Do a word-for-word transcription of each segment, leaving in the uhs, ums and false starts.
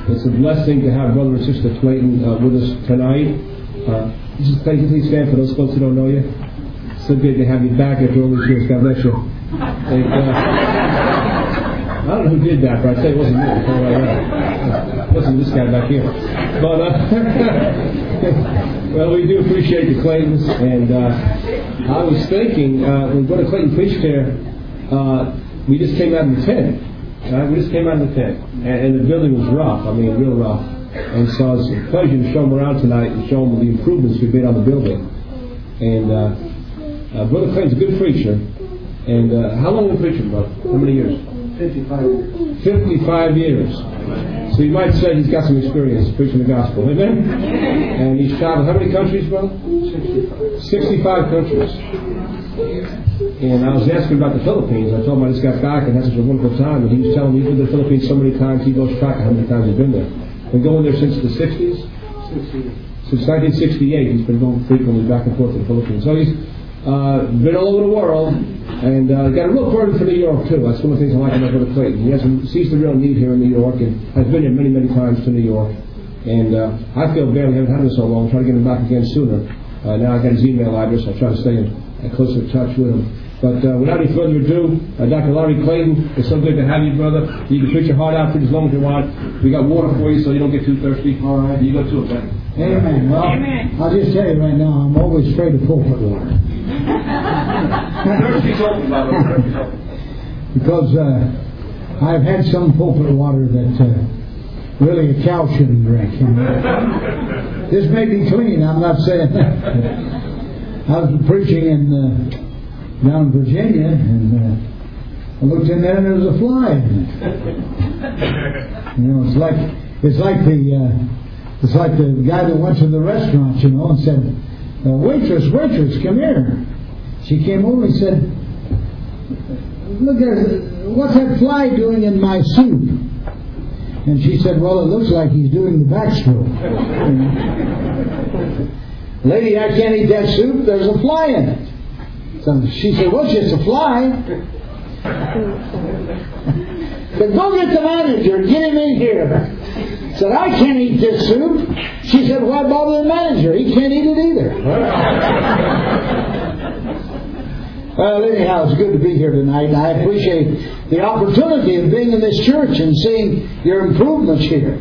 It's a blessing to have Brother and Sister Clayton uh, with us tonight. Uh, just Clayton, please stand for those folks who don't know you. It's so good to have you back after all these years. God bless you. And, uh, I don't know who did that, but I'd say it wasn't me. It wasn't this guy back here. But, uh, well, we do appreciate the Claytons. And uh, I was thinking, uh, when Brother Clayton preached here, uh, we just came out of the tent. Right? We just came out of the tent. And, and the building was rough. I mean, real rough. And so it's a pleasure to show them around tonight and show them the improvements we've made on the building. And uh, uh, Brother Clayton's a good preacher. And uh, how long have you been preaching, brother? How many years? fifty-five years. fifty-five years. So you might say he's got some experience preaching the gospel. Amen? And he's traveled how many countries, brother? sixty-five. sixty-five countries. And I was asking about the Philippines. I told him I just got back and had such a wonderful time. And he was telling me he's been to the Philippines so many times he lost track of how many times he's been there. Been going there since the sixties? sixty-eight. Since nineteen sixty-eight he's been going frequently back and forth to the Philippines. So he's uh, been all over the world. And uh, got a real burden for New York too. That's one of the things I like about Brother Clayton. He has, sees the real need here in New York and has been here many, many times to New York. And uh, I feel bad we haven't had him so long. I'm trying to get him back again sooner. Uh, now I got his email address. I'll try to stay in a closer touch with him. But uh, without any further ado, uh, Doctor Larry Clayton, it's so good to have you, brother. You can preach your heart out for as long as you want. We got water for you so you don't get too thirsty. All right. You go too, okay? Amen. Well, Amen. I'll just tell you right now, I'm always afraid of pulpit water. Because uh, I've had some pulpit water that uh, really a cow shouldn't drink. You know? This may be clean, I'm not saying that. I was preaching in uh, down in Virginia, and uh, I looked in there and there was a fly in it. You know, it's like it's like the uh, it's like the guy that went to the restaurant, you know, and said, uh, "Waitress, waitress, come here." She came over and said, "Look at what's that fly doing in my soup?" And she said, "Well, it looks like he's doing the backstroke." "Lady, I can't eat that soup. There's a fly in it." So she said, "Well, it's just a fly." Said, "Go get the manager. Get him in here." Said, "I can't eat this soup." She said, "Why bother the manager? He can't eat it either." Well, anyhow, it's good to be here tonight. I appreciate the opportunity of being in this church and seeing your improvements here.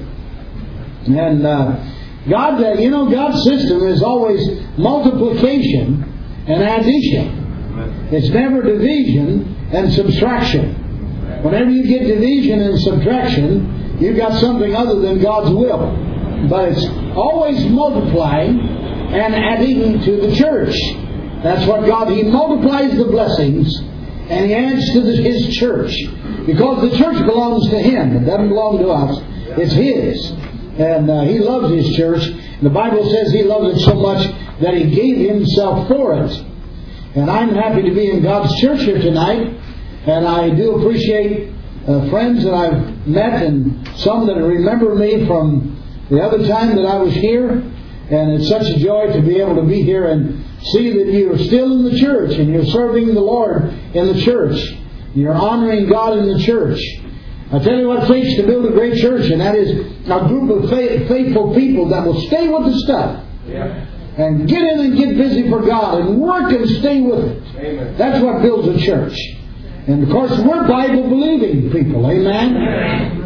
And uh, God, uh, you know, God's system is always multiplication and addition. It's never division and subtraction. Whenever you get division and subtraction, you've got something other than God's will. But it's always multiplying and adding to the church. That's what God, He multiplies the blessings and He adds to the, His church. Because the church belongs to Him. It doesn't belong to us. It's His. And uh, He loves His church. The Bible says He loves it so much that He gave Himself for it. And I'm happy to be in God's church here tonight. And I do appreciate uh, friends that I've met and some that remember me from the other time that I was here. And it's such a joy to be able to be here and see that you're still in the church and you're serving the Lord in the church. You're honoring God in the church. I tell you what it takes to build a great church, and that is a group of faithful people that will stay with the stuff. Yeah. And get in and get busy for God and work and stay with it. Amen. That's what builds a church. And of course, we're Bible-believing people. Amen? Amen.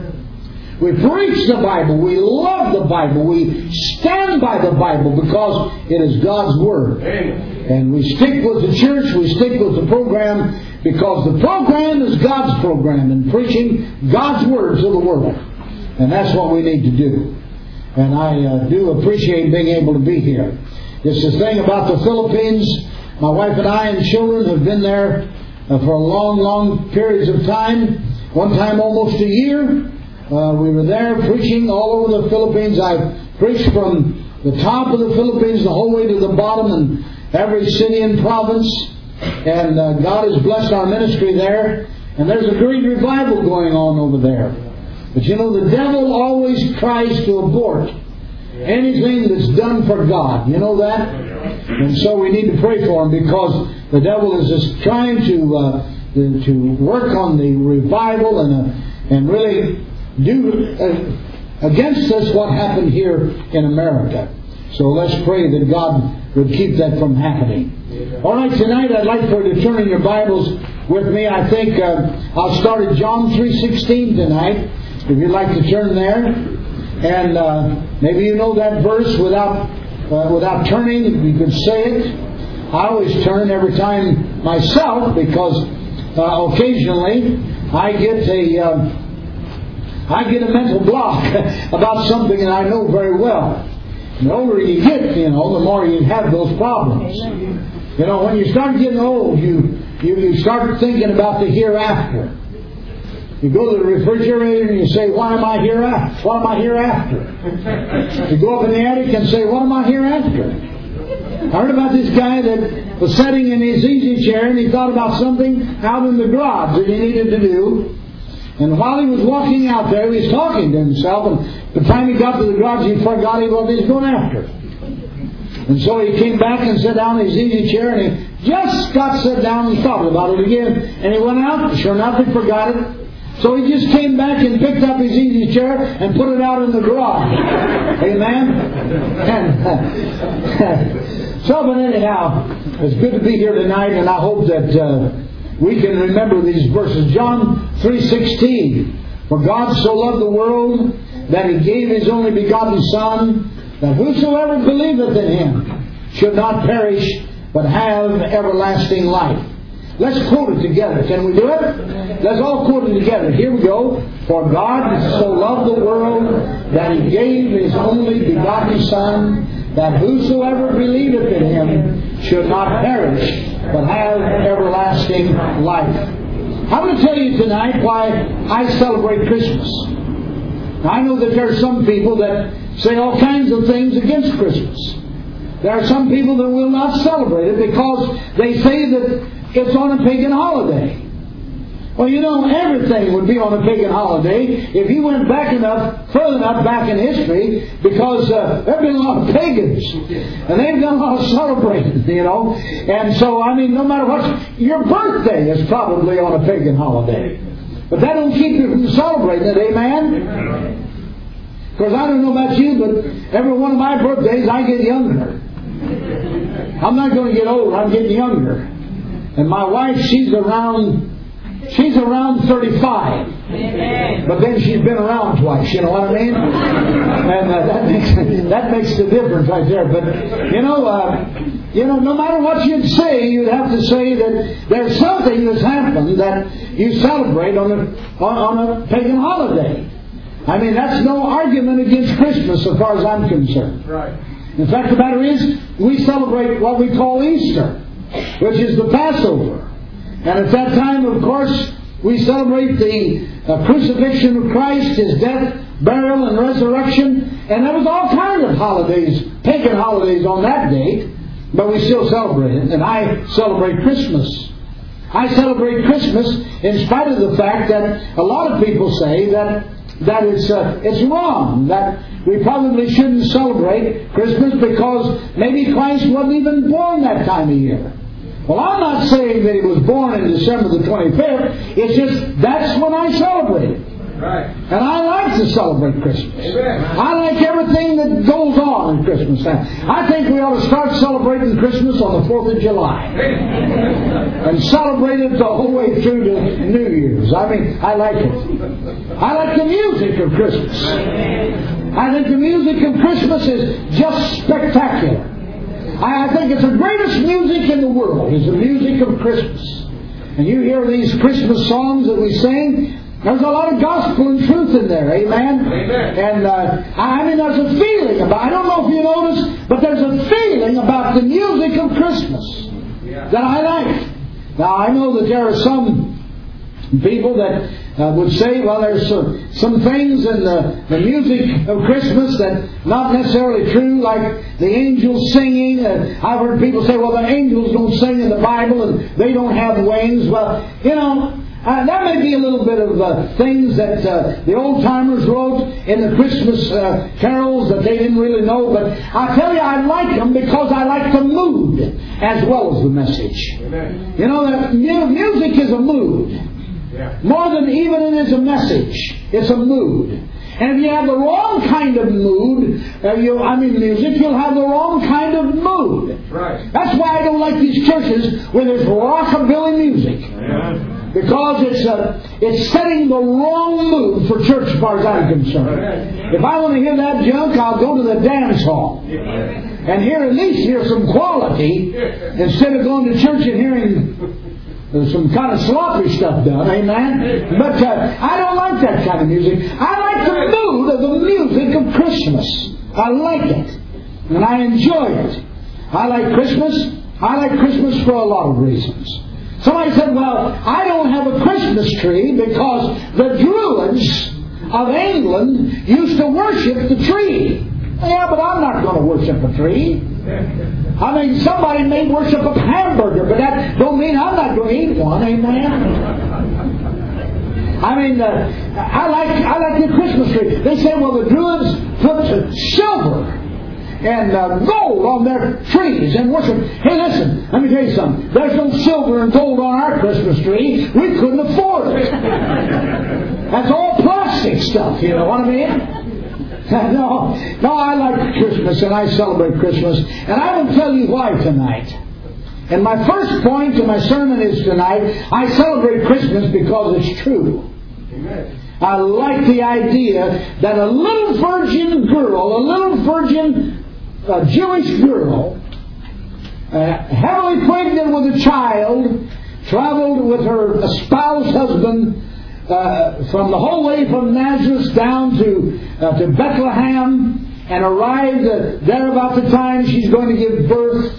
We preach the Bible. We love the Bible. We stand by the Bible because it is God's Word. Amen. And we stick with the church. We stick with the program because the program is God's program and preaching God's Word to the world. And that's what we need to do. And I uh, do appreciate being able to be here. It's the thing about the Philippines. My wife and I and children have been there uh, for a long, long periods of time. One time almost a year. Uh, we were there preaching all over the Philippines. I've preached from the top of the Philippines the whole way to the bottom in every city and province. And uh, God has blessed our ministry there. And there's a great revival going on over there. But you know, the devil always tries to abort anything that's done for God. You know that? And so we need to pray for him because the devil is just trying to uh, to work on the revival and uh, and really do uh, against us what happened here in America. So let's pray that God would keep that from happening. All right, tonight I'd like for you to turn in your Bibles with me. I think uh, I'll start at John three sixteen tonight, if you'd like to turn there. And uh, maybe you know that verse without uh, without turning. You could say it. I always turn every time myself because uh, occasionally I get a uh, I get a mental block about something that I know very well. The older you get, you know, the more you have those problems. You know, when you start getting old, you, you, you start thinking about the hereafter. You go to the refrigerator and you say, "Why am I here after? What am I here after?" You go up in the attic and say, "What am I here after?" I heard about this guy that was sitting in his easy chair and he thought about something out in the garage that he needed to do. And while he was walking out there, he was talking to himself, and by the time he got to the garage, he forgot what he was going after. And so he came back and sat down in his easy chair, and he just got set down and thought about it again. And he went out, and sure enough, he forgot it. So he just came back and picked up his easy chair and put it out in the garage. Amen? And, so, but anyhow, it's good to be here tonight, and I hope that uh, we can remember these verses. John three sixteen. For God so loved the world that He gave His only begotten Son, that whosoever believeth in Him should not perish, but have everlasting life. Let's quote it together. Can we do it? Let's all quote it together. Here we go. For God so loved the world that He gave His only begotten Son, that whosoever believeth in Him should not perish, but have everlasting life. I'm going to tell you tonight why I celebrate Christmas. Now, I know that there are some people that say all kinds of things against Christmas. There are some people that will not celebrate it because they say that it's on a pagan holiday. Well, you know, everything would be on a pagan holiday if you went back enough, further enough back in history, because uh, there have been a lot of pagans, and they've done a lot of celebrating, you know. And so, I mean, no matter what, your birthday is probably on a pagan holiday. But that don't keep you from celebrating it, amen? Because I don't know about you, but every one of my birthdays I get younger. I'm not going to get old, I'm getting younger. And my wife, she's around... She's around thirty-five. Amen. But then she's been around twice, you know what I mean? And uh, that makes that makes the difference right there. But, you know, uh, you know, no matter what you'd say, you'd have to say that there's something that's happened that you celebrate on a, on, on a pagan holiday. I mean, that's no argument against Christmas as far as I'm concerned. Right. In fact, the matter is, we celebrate what we call Easter, which is the Passover. And at that time, of course, we celebrate the uh, crucifixion of Christ, His death, burial, and resurrection. And there was all kinds of holidays, pagan holidays on that date, but we still celebrate it. And I celebrate Christmas. I celebrate Christmas in spite of the fact that a lot of people say that that it's uh, it's wrong, that we probably shouldn't celebrate Christmas because maybe Christ wasn't even born that time of year. Well, I'm not saying that He was born in December the twenty-fifth. It's just that's when I celebrate it. Right. And I like to celebrate Christmas. Amen. I like everything that goes on in Christmas. I think we ought to start celebrating Christmas on the fourth of July. And celebrate it the whole way through to New Year's. I mean, I like it. I like the music of Christmas. I think the music of Christmas is just spectacular. I think it's the greatest music in the world is the music of Christmas. And you hear these Christmas songs that we sing, there's a lot of gospel and truth in there, amen? Amen. And uh, I mean, there's a feeling about, I don't know if you notice, but there's a feeling about the music of Christmas yeah. that I like. Now, I know that there are some people that uh, would say, well, there's some, some things in the, the music of Christmas that not necessarily true, like the angels singing. Uh, I've heard people say, well, the angels don't sing in the Bible and they don't have wings. Well, you know, uh, that may be a little bit of uh, things that uh, the old-timers wrote in the Christmas uh, carols that they didn't really know. But I tell you, I like them because I like the mood as well as the message. Amen. You know, that music is a mood. Yeah. More than even it is a message. It's a mood. And if you have the wrong kind of mood, uh, you, I mean music, you'll have the wrong kind of mood. Right. That's why I don't like these churches where there's rockabilly music. Yeah. Because it's uh, it's setting the wrong mood for church as far as I'm concerned. If I want to hear that junk, I'll go to the dance hall. And hear at least hear some quality instead of going to church and hearing some kind of sloppy stuff done. Amen? But uh, I don't like that kind of music. I like the mood of the music of Christmas. I like it. And I enjoy it. I like Christmas. I like Christmas for a lot of reasons. Somebody said, well, I don't have a Christmas tree because the Druids of England used to worship the tree. Yeah, but I'm not going to worship a tree. I mean, somebody may worship a hamburger, but that don't mean I'm not going to eat one. Amen? I mean, uh, I like I like the Christmas tree. They say, well, the Druids put silver and uh, gold on their trees and worship. Hey, listen, let me tell you something. There's no silver and gold on our Christmas tree. We couldn't afford it. That's all plastic stuff, you know what I mean? No, no, I like Christmas and I celebrate Christmas. And I will tell you why tonight. And my first point to my sermon is tonight, I celebrate Christmas because it's true. Amen. I like the idea that a little virgin girl, a little virgin uh, Jewish girl, uh, heavily pregnant with a child, traveled with her espoused husband uh, from the whole way from Nazareth down to uh, to Bethlehem, and arrived uh, there about the time she's going to give birth.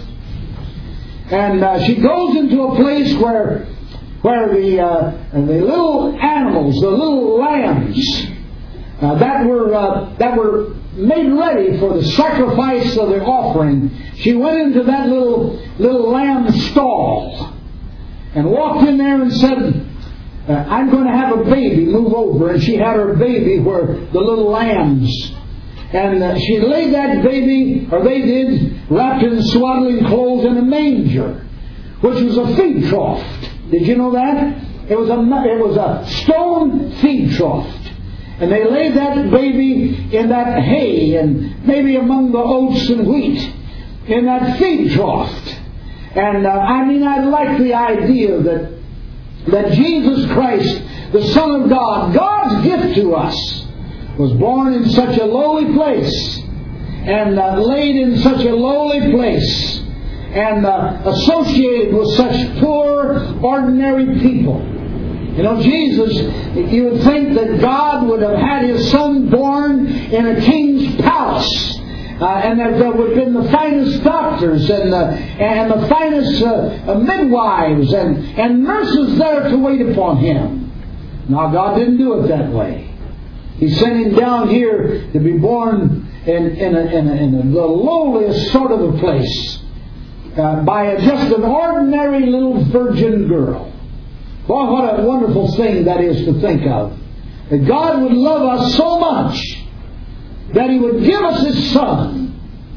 And uh, she goes into a place where where the uh, the little animals, the little lambs uh, that were uh, that were made ready for the sacrifice of the offering, she went into that little little lamb stall and walked in there and said, uh, "I'm going to have a baby. Move over." And she had her baby where the little lambs. And uh, she laid that baby, or they did, wrapped in swaddling clothes in a manger, which was a feed trough. Did you know that? It was a it was a stone feed trough. And they laid that baby in that hay, and maybe among the oats and wheat, in that feed trough. And uh, I mean, I like the idea that that Jesus Christ, the Son of God, God's gift to us, was born in such a lowly place, and uh, laid in such a lowly place, and uh, associated with such poor, ordinary people. You know, Jesus, you would think that God would have had His Son born in a king's palace, uh, and that there would have been the finest doctors and the, and the finest uh, uh, midwives and, and nurses there to wait upon Him. Now, God didn't do it that way. He sent Him down here to be born in, in, a, in, a, in the lowliest sort of a place uh, by a, just an ordinary little virgin girl. Boy, what a wonderful thing that is to think of. That God would love us so much that He would give us His Son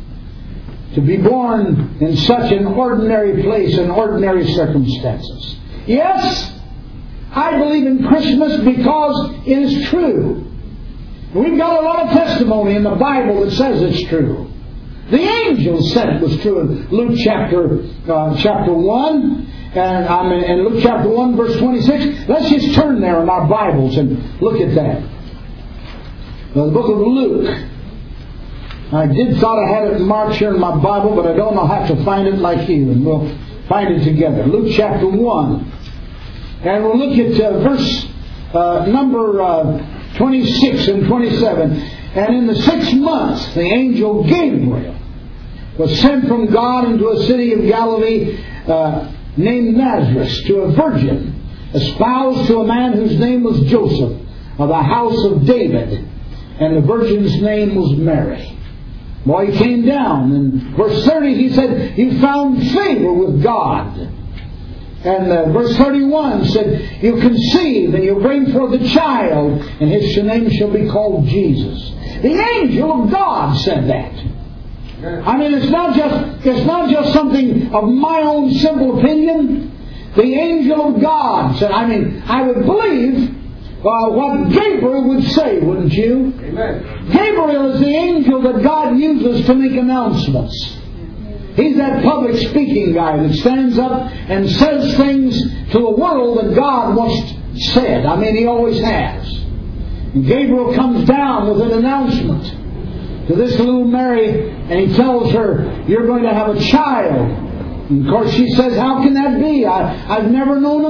to be born in such an ordinary place in ordinary circumstances. Yes, I believe in Christmas because it is true. We've got a lot of testimony in the Bible that says it's true. The angels said it was true in Luke chapter uh, chapter one, and I'm in, in Luke chapter one, verse twenty-six. Let's just turn there in our Bibles and look at that. Now, the book of Luke. I did thought I had it marked here in my Bible, but I don't know how to find it like you, and we'll find it together. Luke chapter one, and we'll look at uh, verse uh, number. Uh, twenty-six and twenty-seven. And in the sixth month, the angel Gabriel was sent from God into a city of Galilee uh, named Nazareth to a virgin espoused to a man whose name was Joseph of the house of David, and the virgin's name was Mary. Boy, he came down, and verse thirty he said, "You found favor with God." And uh, verse thirty-one said, "You'll conceive and you'll bring forth a child, and his name shall be called Jesus." The angel of God said that. I mean, it's not just it's not just something of my own simple opinion. The angel of God said. I mean, I would believe uh, what Gabriel would say, wouldn't you? Amen. Gabriel is the angel that God uses to make announcements. He's that public speaking guy that stands up and says things to the world that God wants said. I mean, He always has. And Gabriel comes down with an announcement to this little Mary, and he tells her, you're going to have a child. And of course she says, how can that be? I, I've never known a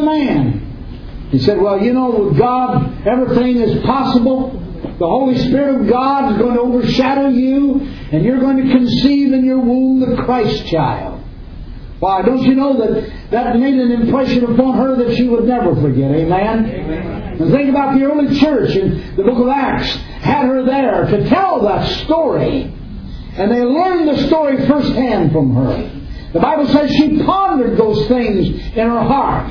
man. He said, well, you know, with God, everything is possible. The Holy Spirit of God is going to overshadow you, and you're going to conceive in your womb the Christ child. Why, don't you know that that made an impression upon her that she would never forget? Amen? Amen. And think about the early church in the book of Acts. Had her there to tell that story. And they learned the story firsthand from her. The Bible says she pondered those things in her heart.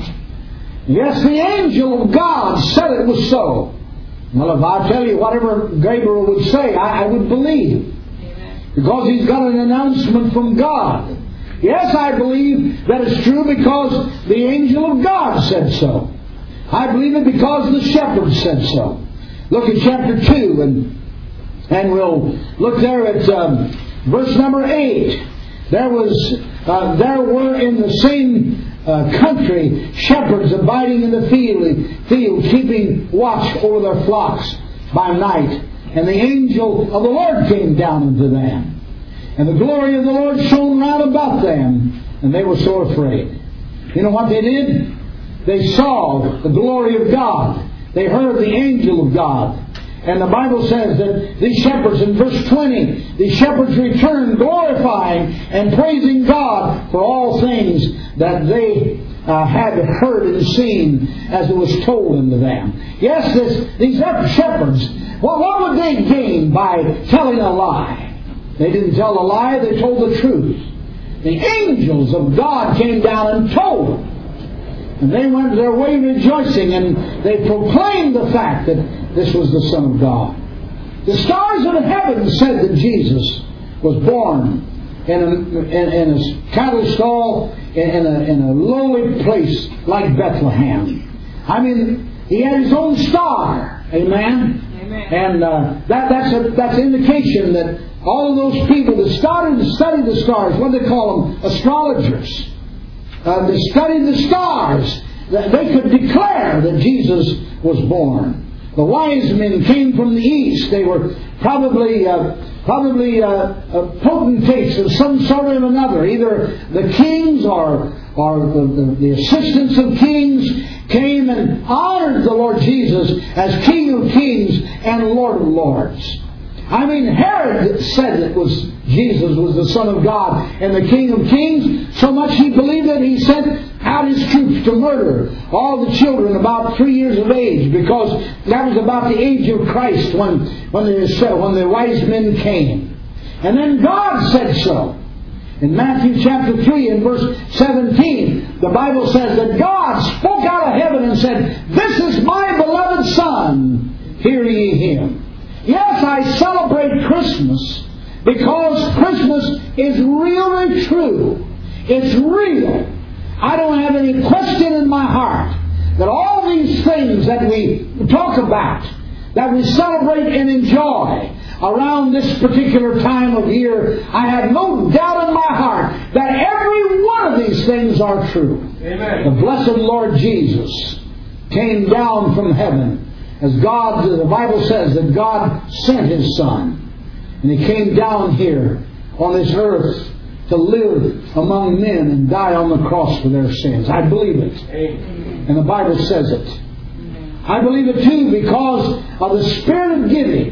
Yes, the angel of God said it was so. Well, if I tell you whatever Gabriel would say, I, I would believe. Because he's got an announcement from God. Yes, I believe that is true because the angel of God said so. I believe it because the shepherds said so. Look at chapter two, and and we'll look there at um, verse number eight. There was, uh, there were in the same uh, country shepherds abiding in the field, field, keeping watch over their flocks by night. And the angel of the Lord came down unto them. And the glory of the Lord shone round about them, and they were so afraid. You know what they did? They saw the glory of God. They heard the angel of God. And the Bible says that these shepherds, in verse twenty, these shepherds returned glorifying and praising God for all things that they uh, had heard and seen as it was told unto them. Yes, this, these shepherds, well, what would they gain by telling a lie? They didn't tell a lie, they told the truth. The angels of God came down and told them. And they went their way rejoicing, and they proclaimed the fact that this was the Son of God. The stars of heaven said that Jesus was born in a, in, in a cattle stall in a, in a lowly place like Bethlehem. I mean, he had his own star. Amen? Amen. And uh, that, that's a, that's an indication that all of those people that started to study the stars, what do they call them? Astrologers. Uh, they studied the stars. They could declare that Jesus was born. The wise men came from the east. They were probably uh, probably uh, uh, potentates of some sort of another. Either the kings or or the, the, the assistants of kings came and honored the Lord Jesus as King of Kings and Lord of Lords. I mean, Herod said that was Jesus was the Son of God and the King of Kings. So much he believed that he sent out his troops to murder all the children about three years of age, because that was about the age of Christ when when the, when the wise men came. And then God said so. In Matthew chapter three and verse seventeen, the Bible says that God spoke out of heaven and said, "This is my beloved Son, hear ye him." Yes, I celebrate Christmas because Christmas is really true. It's real. I don't have any question in my heart that all these things that we talk about, that we celebrate and enjoy around this particular time of year, I have no doubt in my heart that every one of these things are true. Amen. The blessed Lord Jesus came down from heaven. As God, the Bible says that God sent His Son. And He came down here on this earth to live among men and die on the cross for their sins. I believe it. Amen. And the Bible says it. Amen. I believe it too because of the spirit of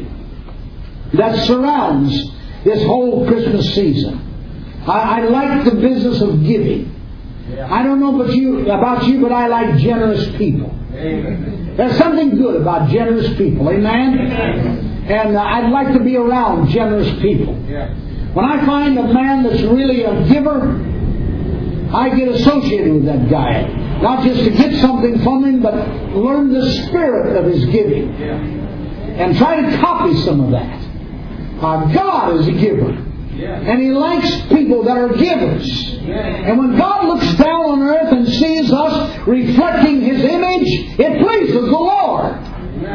giving that surrounds this whole Christmas season. I, I like the business of giving. Yeah. I don't know about you, about you, but I like generous people. Amen. There's something good about generous people. Amen? Amen. And uh, I'd like to be around generous people. Yeah. When I find a man that's really a giver, I get associated with that guy. Not just to get something from him, but learn the spirit of his giving. Yeah. And try to copy some of that. Uh, God is a giver. Yeah. And He likes people that are givers. Yeah. And when God looks down on earth and sees us reflecting His image, it pleases the Lord. Yeah.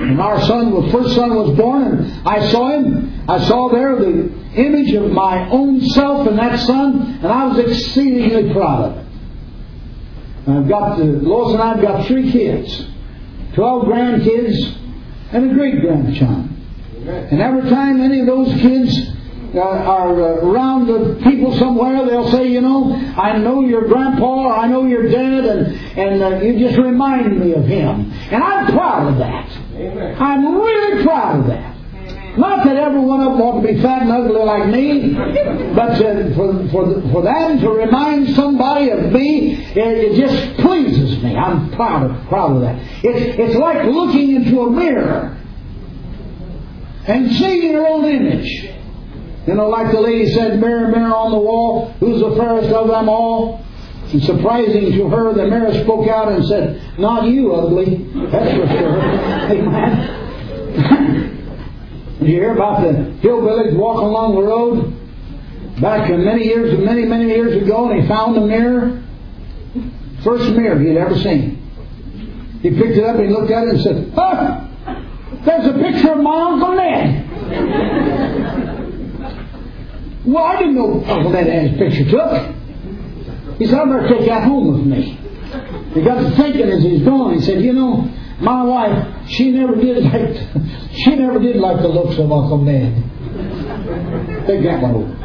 And our son, the first son was born, and I saw him. I saw there the image of my own self in that son, and I was exceedingly proud of it. And I've got the, Lois and I have got three kids, twelve grandkids, and a great grandchild. And every time any of those kids uh, are uh, around the people somewhere, they'll say, you know, I know your grandpa, or I know your dad, and and uh, you just remind me of him. And I'm proud of that. Amen. I'm really proud of that. Amen. Not that every one of them ought to be fat and ugly like me, but uh, for for for them to remind somebody of me, it, it just pleases me. I'm proud of proud of that. It's it's like looking into a mirror and seeing your own image. You know, like the lady said, mirror, mirror on the wall, who's the fairest of them all? And surprising to her, the mirror spoke out and said, not you, ugly. That's for sure. Amen. Did you hear about the hillbillies walking along the road? Back in many years, many, many years ago, and he found a mirror. First mirror he'd ever seen. He picked it up and he looked at it and said, oh, there's a picture of my Uncle Ned. Well, I didn't know Uncle Ned had his picture took. He said, I better take that home with me. He got to thinking as he's going. He said, you know, my wife, she never did like she never did like the looks of Uncle Ned. Take that one home.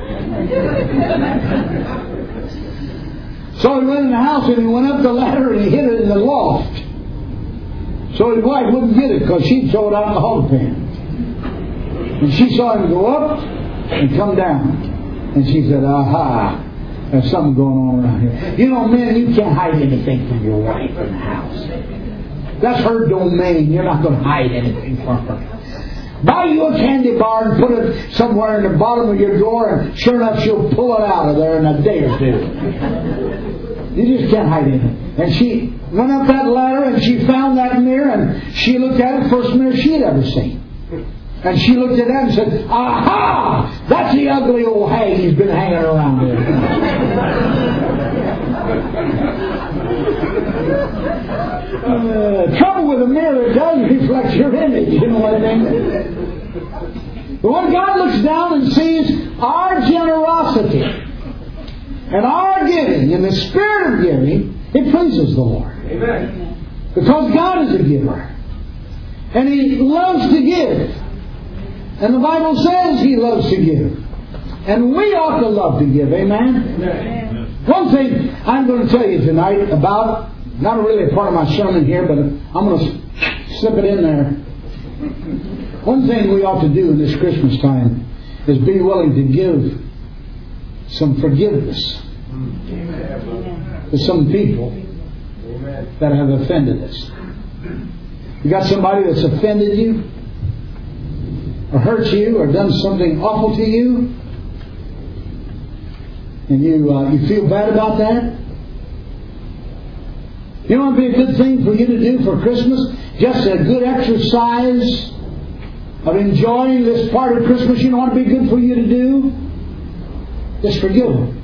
So he went in the house and he went up the ladder and he hid it in the loft. So his wife wouldn't get it because she'd throw it out in the hog pen. And she saw him go up and come down. And she said, aha, there's something going on around here. You know, men, you can't hide anything from your wife in the house. That's her domain. You're not going to hide anything from her. Buy you a candy bar and put it somewhere in the bottom of your drawer, and sure enough, she'll pull it out of there in a day or two. You just can't hide anything. And she went up that ladder and she found that mirror, and she looked at it, first mirror she had ever seen. And she looked at that and said, aha! That's the ugly old hag he's been hanging around here. uh, trouble with a mirror, it does reflect your image, you know what I mean? But when God looks down and sees our generosity and our giving, in the spirit of giving, it pleases the Lord. Amen. Because God is a giver. And He loves to give. And the Bible says He loves to give. And we ought to love to give. Amen? Amen. One thing I'm going to tell you tonight about, not really a part of my sermon here, but I'm going to slip it in there. One thing we ought to do in this Christmas time is be willing to give some forgiveness Amen. To some people Amen. That have offended us. You got somebody that's offended you, or hurt you, or done something awful to you, and you uh, you feel bad about that? You know what would be a good thing for you to do for Christmas? Just a good exercise of enjoying this part of Christmas. You know what would be good for you to do? Just forgive them.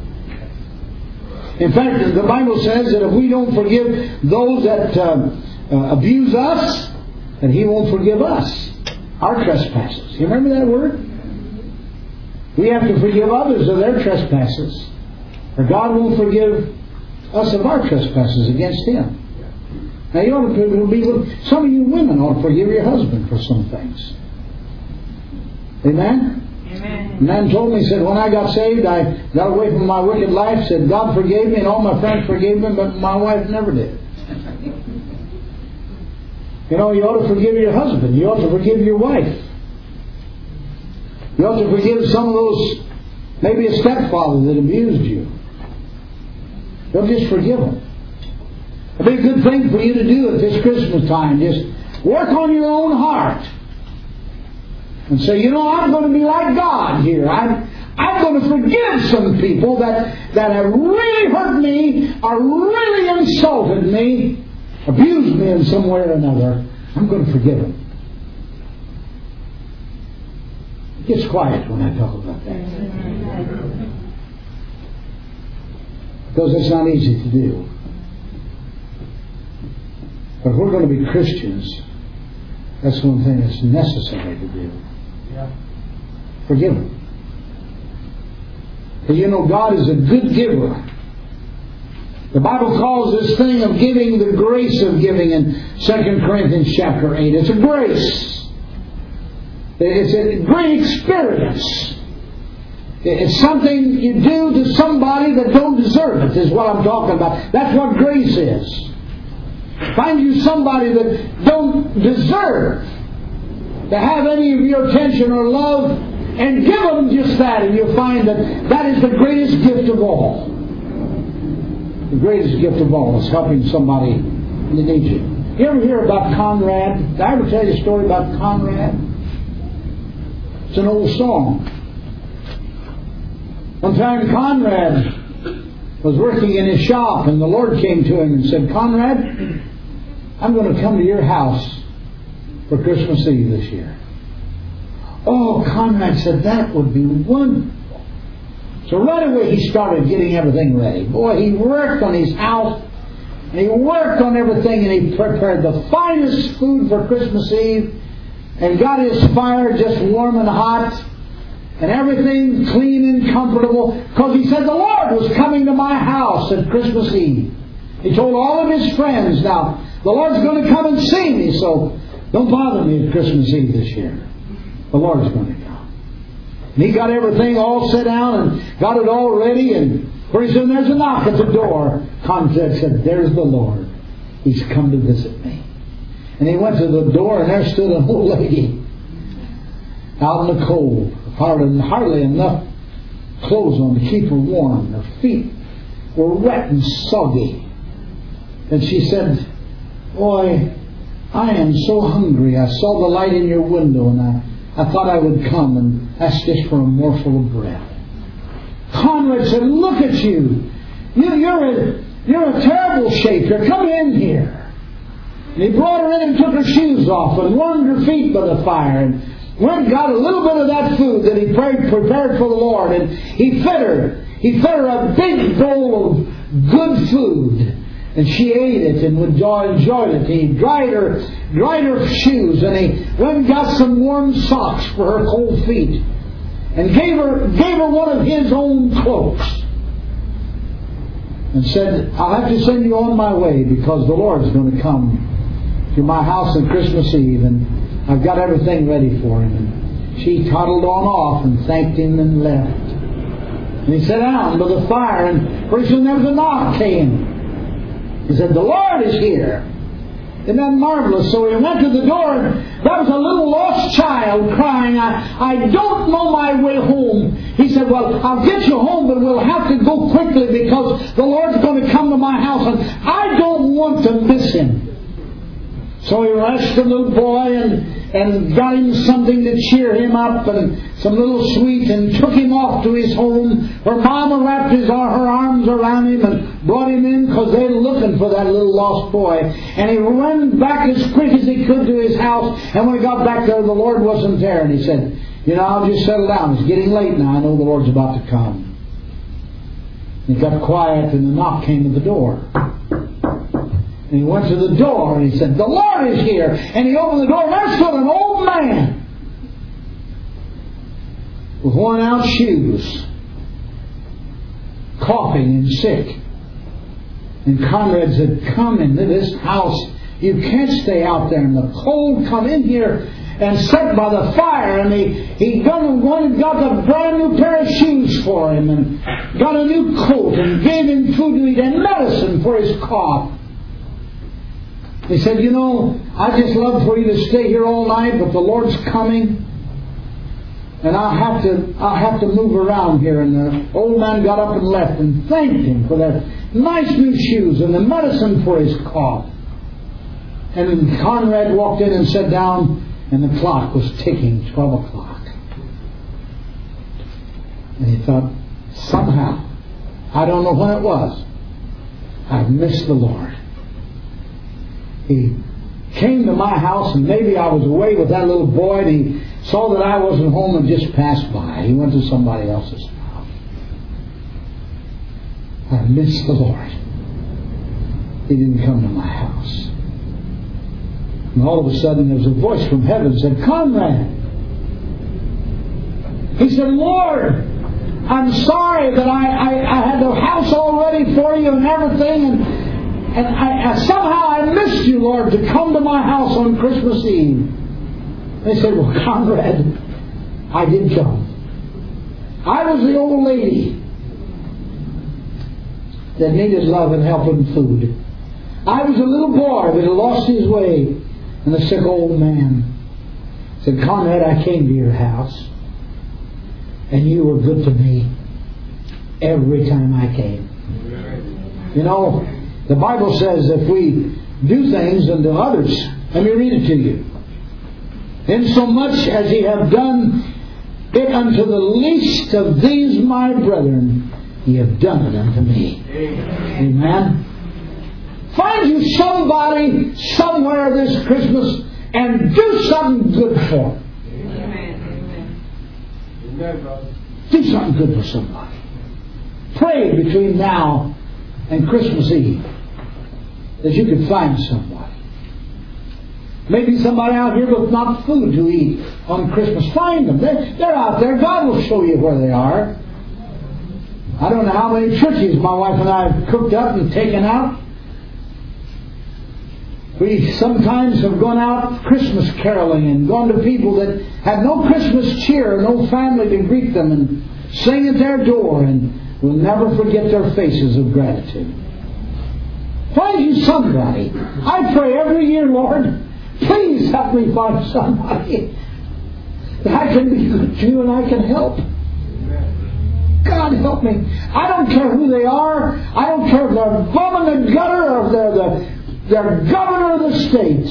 In fact, the Bible says that if we don't forgive those that uh, uh, abuse us, then He won't forgive us our trespasses. You remember that word? We have to forgive others of their trespasses, or God won't forgive us of our trespasses against Him. Now, you ought to be, some of you women ought to forgive your husband for some things. Amen? Amen. A man told me, he said, when I got saved, I got away from my wicked life, said, God forgave me and all my friends forgave me, but my wife never did. You know, you ought to forgive your husband. You ought to forgive your wife. You ought to forgive some of those, maybe a stepfather that abused you. You'll just forgive them. It'd be a good thing for you to do at this Christmas time. Just work on your own heart. And say, you know, I'm going to be like God here. I'm, I'm going to forgive some people that, that have really hurt me, or really insulted me, abused me in some way or another. I'm going to forgive them. It gets quiet when I talk about that. Because it's not easy to do. But if we're going to be Christians, That's one thing that's necessary to do. Yeah. Forgive them. Because you know God is a good giver. The Bible calls this thing of giving the grace of giving in Second Corinthians chapter eight. It's a grace. It's a great experience. It's something you do to somebody that don't deserve it, is what I'm talking about. That's what grace is. Find you somebody that don't deserve to have any of your attention or love, and give them just that, and you'll find that that is the greatest gift of all. The greatest gift of all is helping somebody that needs you. You ever hear about Conrad? Did I ever tell you a story about Conrad? It's an old song. One time Conrad was working in his shop, and the Lord came to him and said, "Conrad, I'm going to come to your house for Christmas Eve this year." Oh, Conrad said, "That would be wonderful." So right away he started getting everything ready. Boy, he worked on his house, and he worked on everything, and he prepared the finest food for Christmas Eve, and got his fire just warm and hot, and everything clean and comfortable, because he said the Lord was coming to my house at Christmas Eve. He told all of his friends, "Now, the Lord's going to come and see me, so don't bother me at Christmas Eve this year. The Lord's going to come." And he got everything all set down and got it all ready, and pretty soon there's a knock at the door. Conrad said, "There's the Lord. He's come to visit me." And he went to the door, and there stood an old lady out in the cold, hardly enough clothes on to keep her warm. Her feet were wet and soggy. And she said, "Boy, I am so hungry. I saw the light in your window, and I, I thought I would come and ask just for a morsel of bread." Conrad said, "Look at you. you you're, a, you're a terrible shape here. Come in here." And he brought her in and took her shoes off and warmed her feet by the fire, and went and got a little bit of that food that he prepared for the Lord, and he fed her. He fed her a big bowl of good food. And she ate it and enjoyed it. He dried her, dried her shoes, and he went and got some warm socks for her cold feet, and gave her, gave her one of his own cloaks, and said, "I'll have to send you on my way, because the Lord's going to come to my house on Christmas Eve, and I've got everything ready for him." And she toddled on off and thanked him and left. And he sat down by the fire, and pretty soon there was a knock came. He said, "The Lord is here." Isn't that marvelous? So he went to the door, and there was a little lost child crying, I, I don't know my way home. He said, "Well, I'll get you home, but we'll have to go quickly, because the Lord's going to come to my house, and I don't want to miss him." So he rushed the little boy and, and got him something to cheer him up, and some little sweet, and took him off to his home. Her mama wrapped his, her arms around him and brought him in, because they were looking for that little lost boy. And he ran back as quick as he could to his house, and when he got back there, the Lord wasn't there. And he said, "You know, I'll just settle down. It's getting late now. I know the Lord's about to come." He got quiet, and the knock came at the door. And he went to the door, and he said, "The Lord is here." And he opened the door, and there stood an old man with worn out shoes, coughing and sick. And Conrad said, "Come into this house. You can't stay out there in the cold. Come in here and sit by the fire." And he, he got, went and got a brand new pair of shoes for him, and got a new coat, and gave him food to eat and medicine for his cough. He said, "You know, I just love for you to stay here all night, but the Lord's coming, and I'll have to I'll have to move around here." And the old man got up and left, and thanked him for that nice new shoes and the medicine for his cough. And then Conrad walked in and sat down, and the clock was ticking, twelve o'clock. And he thought, somehow, I don't know when it was, I've missed the Lord. He came to my house, and maybe I was away with that little boy, and he saw that I wasn't home and just passed by. He went to somebody else's house. I missed the Lord. He didn't come to my house. And all of a sudden there was a voice from heaven said, Conrad. He said, Lord, I'm sorry that I, I, I had the house all ready for you and everything, and, and I, I, somehow I missed you, Lord, to come to my house on Christmas Eve. They said, well, Conrad, I did come. I was the old lady that needed love and help and food. I was a little boy that had lost his way, and a sick old man said, Conrad, I came to your house, and you were good to me every time I came. You know, the Bible says if we do things unto others, let me read it to you. Insomuch as ye have done it unto the least of these my brethren, ye have done it unto me. Amen. Amen. Find you somebody somewhere this Christmas and do something good for them. Amen. Amen. Do something good for somebody. Pray between now and Christmas Eve that you can find somebody. Maybe somebody out here with not food to eat on Christmas. Find them. They're, they're out there. God will show you where they are. I don't know how many turkeys my wife and I have cooked up and taken out. We sometimes have gone out Christmas caroling and gone to people that have no Christmas cheer, no family to greet them, and sing at their door, and we'll never forget their faces of gratitude. Find you somebody. I pray every year, Lord, please help me find somebody that I can be good to and I can help. God help me. I don't care who they are. I don't care if they're bum in the gutter or if they're the they're governor of the state.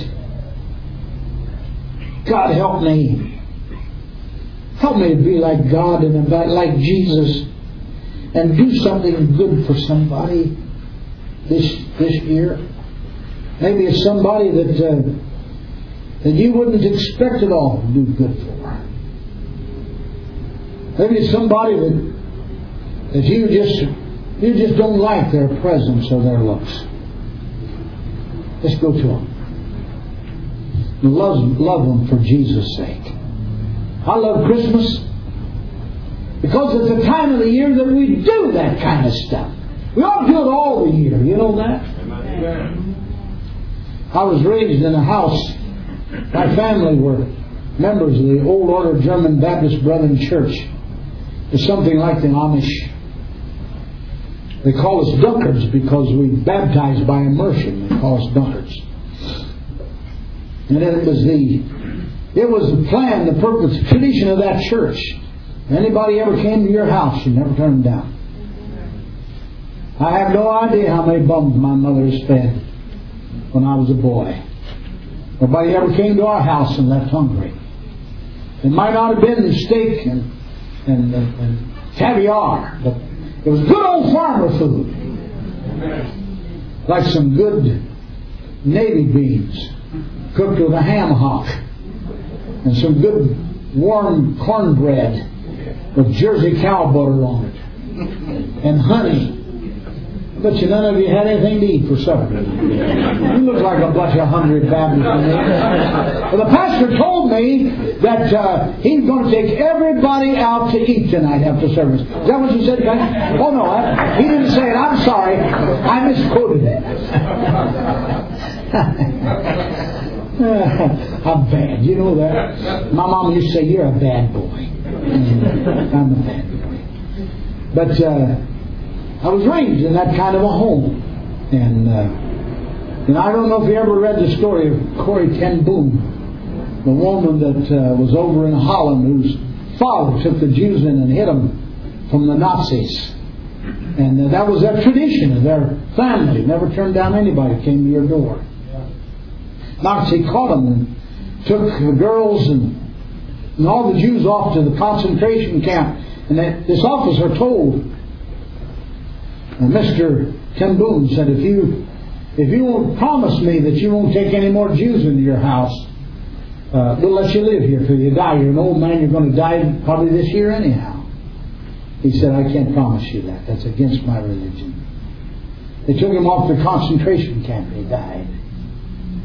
God help me. Help me to be like God and like Jesus and do something good for somebody this this year. Maybe it's somebody that uh, that you wouldn't expect at all to do good for. Maybe it's somebody that that you just you just don't like their presence or their looks. Let's go to them. Love, love them for Jesus' sake. I love Christmas because it's the time of the year that we do that kind of stuff. We don't do it all the year. You know that? Amen. I was raised in a house. My family were members of the Old Order German Baptist Brethren Church. It's something like the Amish. They call us Dunkards because we baptized by immersion. They call us Dunkards. And it was the it was the plan, the purpose, the tradition of that church. If anybody ever came to your house, you never turned them down. I have no idea how many bums my mother has fed when I was a boy. Nobody ever came to our house and left hungry. It might not have been the steak and and, and, and caviar, but it was good old farmer food. Like some good navy beans cooked with a ham hock and some good warm cornbread with Jersey cow butter on it and honey. But you none of you had anything to eat for supper. You look like a bunch of hungry Baptists to me. Well, the pastor told me that uh, he's going to take everybody out to eat tonight after service. Is that what you said, guys? Oh no, I, he didn't say it. I'm sorry. I misquoted it. I'm bad. You know that? My mom used to say, "You're a bad boy." I'm a bad boy. But uh, I was raised in that kind of a home. And, uh, and I don't know if you ever read the story of Corrie ten Boom, the woman that uh, was over in Holland whose father took the Jews in and hid them from the Nazis. And uh, that was their tradition of their family. Never turned down anybody who came to your door. Nazi caught them and took the girls and, and all the Jews off to the concentration camp. And that, this officer told uh, Mister ten Boom said, if you if you won't promise me that you won't take any more Jews into your house, uh, we'll let you live here till you die. You're an old man. You're going to die probably this year anyhow. He said, I can't promise you that. That's against my religion. They took him off the concentration camp and he died.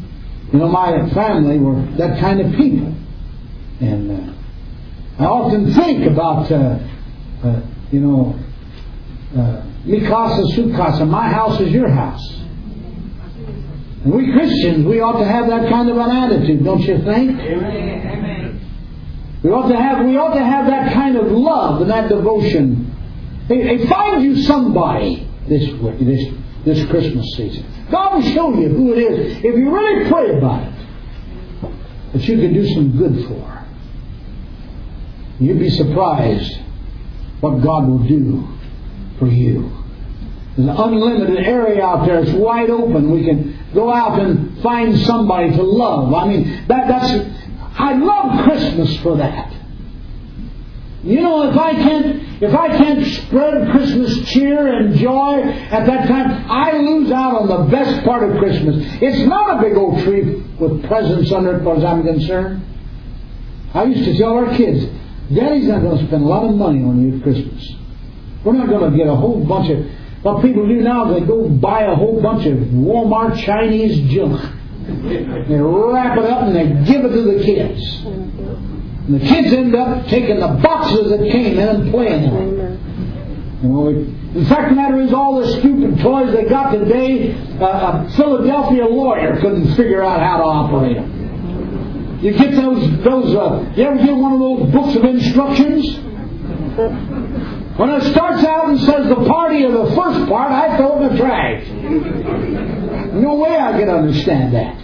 You know, my family were that kind of people. And uh, I often think about, uh, uh, you know, uh, Mikasa Sukasa, my house is your house. And we Christians, we ought to have that kind of an attitude, don't you think? Amen. We ought to have, we ought to have that kind of love and that devotion. Hey, hey, find you somebody this this this Christmas season. God will show you who it is if you really pray about it, that you can do some good for. You'd be surprised what God will do for you. There's an unlimited area out there. It's wide open. We can go out and find somebody to love. I mean, that that's. I love Christmas for that. You know, if I can't, if I can't spread Christmas cheer and joy at that time, I lose out on the best part of Christmas. It's not a big old tree with presents under it, as far as I'm concerned. I used to tell our kids, Daddy's not going to spend a lot of money on you at Christmas. We're not going to get a whole bunch of... What people do now is they go buy a whole bunch of Walmart Chinese junk. They wrap it up and they give it to the kids. And the kids end up taking the boxes that came in and playing in them. You know, in fact, the matter is, all the stupid toys they got today, uh, a Philadelphia lawyer couldn't figure out how to operate them. You get those, those uh, you ever get one of those books of instructions? When it starts out and says the party of the first part, I throw it in the trash. No way I can understand that.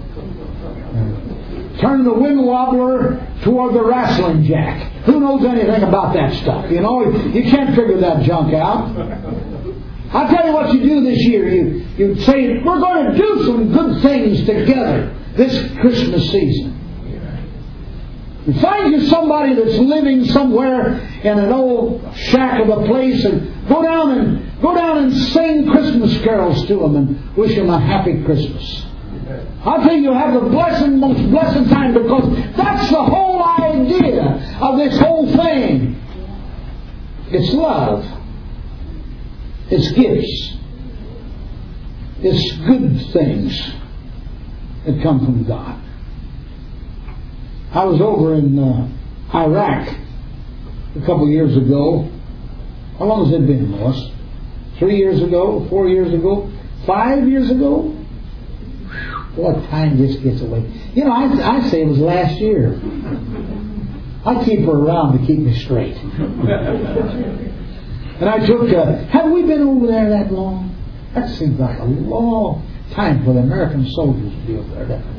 Turn the wind wobbler toward the wrestling jack. Who knows anything about that stuff? You know, you can't figure that junk out. I'll tell you what you do this year. You, you say, we're going to do some good things together this Christmas season. You find you somebody that's living somewhere in an old shack of a place, and go down and go down and sing Christmas carols to them and wish them a happy Christmas. I'll tell you, you'll have the blessed, most blessed time, because that's the whole idea of this whole thing. It's love. It's gifts. It's good things that come from God. I was over in uh, Iraq a couple of years ago. How long has it been, Lois? Three years ago? Four years ago? Five years ago? What time this gets away. You know, I, I say it was last year. I keep her around to keep me straight. And I took, uh, have we been over there that long? That seems like a long time for the American soldiers to be over there. That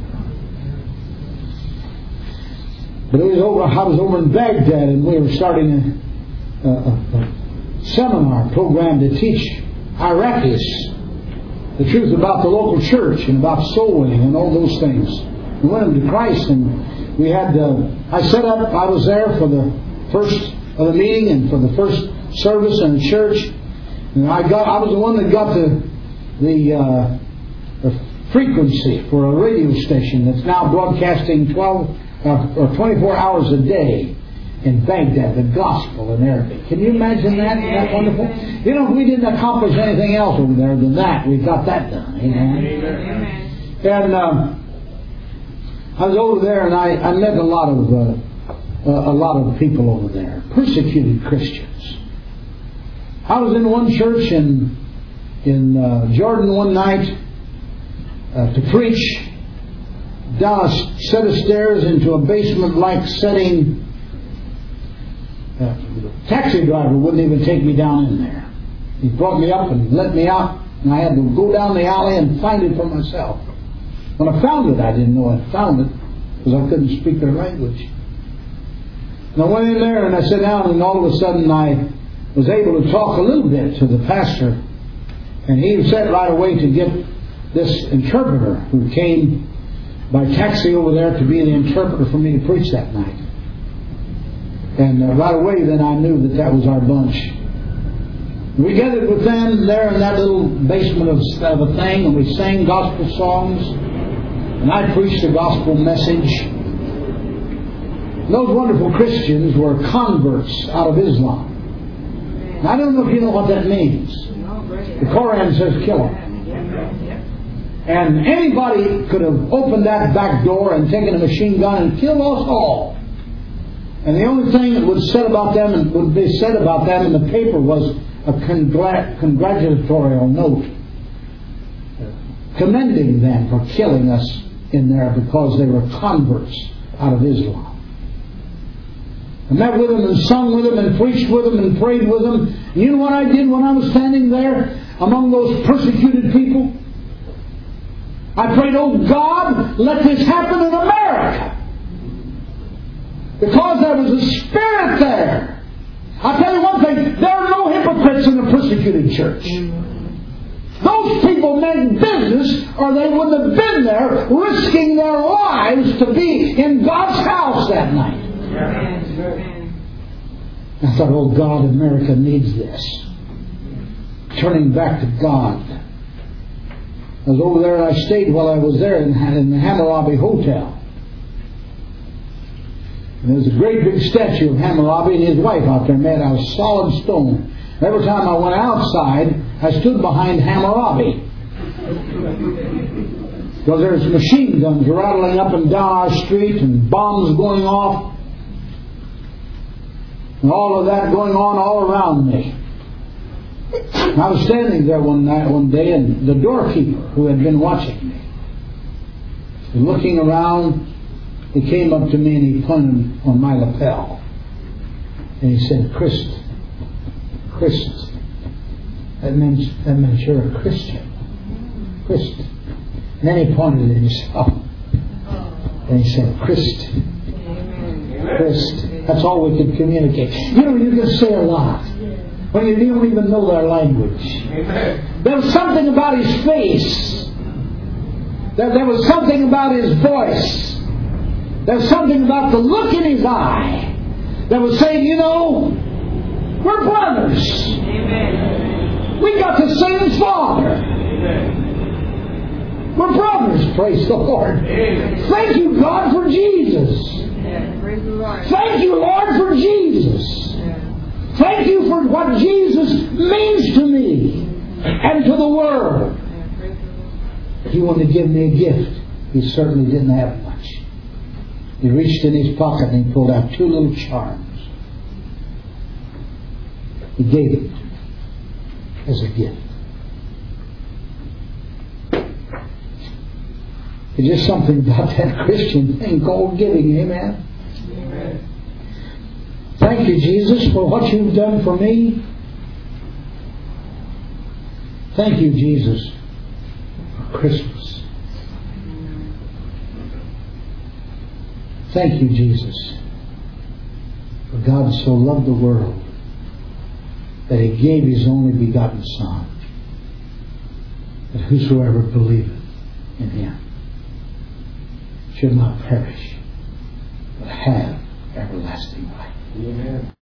But it was over, I was over in Baghdad, and we were starting a, a, a seminar program to teach Iraqis the truth about the local church and about soul winning and all those things. We went them to Christ, and we had, uh, I set up, I was there for the first of the meeting and for the first service in the church. And I got, I was the one that got the, the, uh, the frequency for a radio station that's now broadcasting twelve Uh, or twenty-four hours a day in Baghdad, the gospel in Arabic. Can you imagine that? Isn't that wonderful? You know, if we didn't accomplish anything else over there than that, we got that done. Amen. Amen. And um, I was over there, and I, I met a lot of uh, uh, a lot of people over there, persecuted Christians. I was in one church in in uh, Jordan one night uh, to preach. Down a set of stairs into a basement-like setting. Uh, the taxi driver wouldn't even take me down in there. He brought me up and let me out, and I had to go down the alley and find it for myself. When I found it, I didn't know I found it, because I couldn't speak their language. And I went in there and I sat down, and all of a sudden I was able to talk a little bit to the pastor, and he said right away to get this interpreter who came by taxi over there to be the interpreter for me to preach that night. And uh, right away then I knew that that was our bunch. We gathered with them there in that little basement of, of a thing, and we sang gospel songs, and I preached the gospel message. And those wonderful Christians were converts out of Islam. And I don't know if you know what that means. The Koran says kill them. And anybody could have opened that back door and taken a machine gun and killed us all. And the only thing that was said about them and would be said about them in the paper was a congrat- congratulatory note commending them for killing us in there because they were converts out of Islam. I met with them and sung with them and preached with them and prayed with them. And you know what I did when I was standing there among those persecuted people? I prayed, oh God, let this happen in America. Because there was a spirit there. I'll tell you one thing, there are no hypocrites in the persecuted church. Those people meant business or they wouldn't have been there risking their lives to be in God's house that night. I thought, oh God, America needs this. Turning back to God. I was over there and I stayed while I was there in, in the Hammurabi Hotel. And there was a great big statue of Hammurabi and his wife out there made out of solid stone. Every time I went outside, I stood behind Hammurabi. Because there's machine guns rattling up and down our street and bombs going off. And all of that going on all around me. I was standing there one night, one day, and the doorkeeper who had been watching me, looking around, he came up to me and he pointed on my lapel. And he said, Christ, Christ. That means, that means you're a Christian. Christ. And then he pointed at himself. And he said, Christ. Christ. That's all we could communicate. You know, you can say a lot when you don't even know their language. There was something about his face. There, there was something about his voice. There was something about the look in his eye that was saying, you know, we're brothers. We got the same Father. We're brothers, praise the Lord. Thank you, God, for Jesus. Thank you, Lord, for Jesus. Thank you for what Jesus means to me and to the world. He wanted to give me a gift. He certainly didn't have much. He reached in his pocket and he pulled out two little charms. He gave it as a gift. It's just something about that Christian thing called giving. Amen? Amen. Thank you, Jesus, for what you've done for me. Thank you, Jesus, for Christmas. Thank you, Jesus, for God so loved the world that He gave His only begotten Son, that whosoever believeth in Him should not perish, but have everlasting life. Amen.